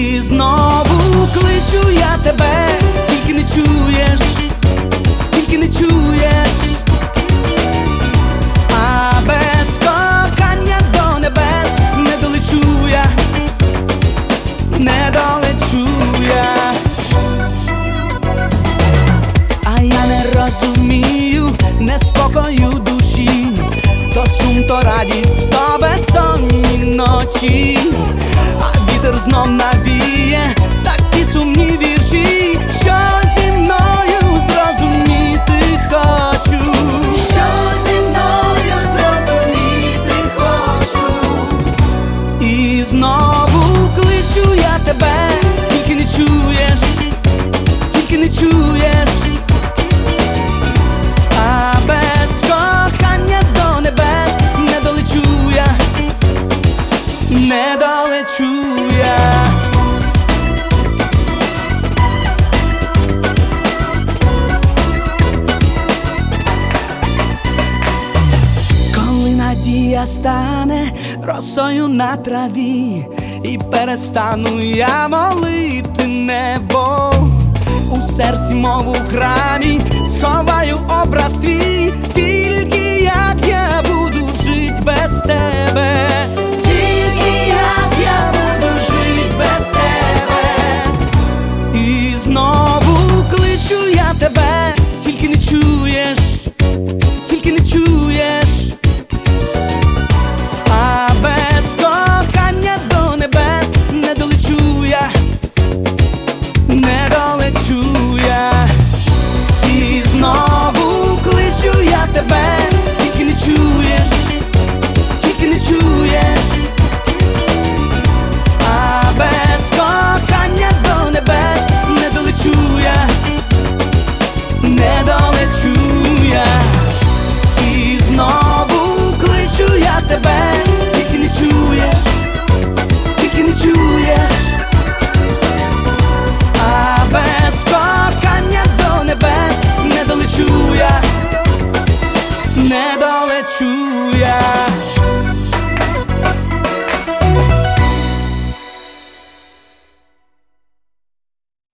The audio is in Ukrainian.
І знову кличу я тебе, тільки не чуєш, тільки не чуєш. А без кохання до небес не долечу я, не долечу я. А я не розумію неспокою душі, то сум, то радість, то безсонні ночі. А вітер знов навіє такі сумні вірші, що зі мною зрозуміти хочу, що зі мною зрозуміти хочу. І знову кличу я тебе, тільки не чуєш, тільки не чуєш. А без кохання до небес не долечу я, не долечу я. Коли надія стане росою на траві, і перестану я молити небо, у серці, мов у храмі, сховаю образ твій, тільки як я буду жить без тебе.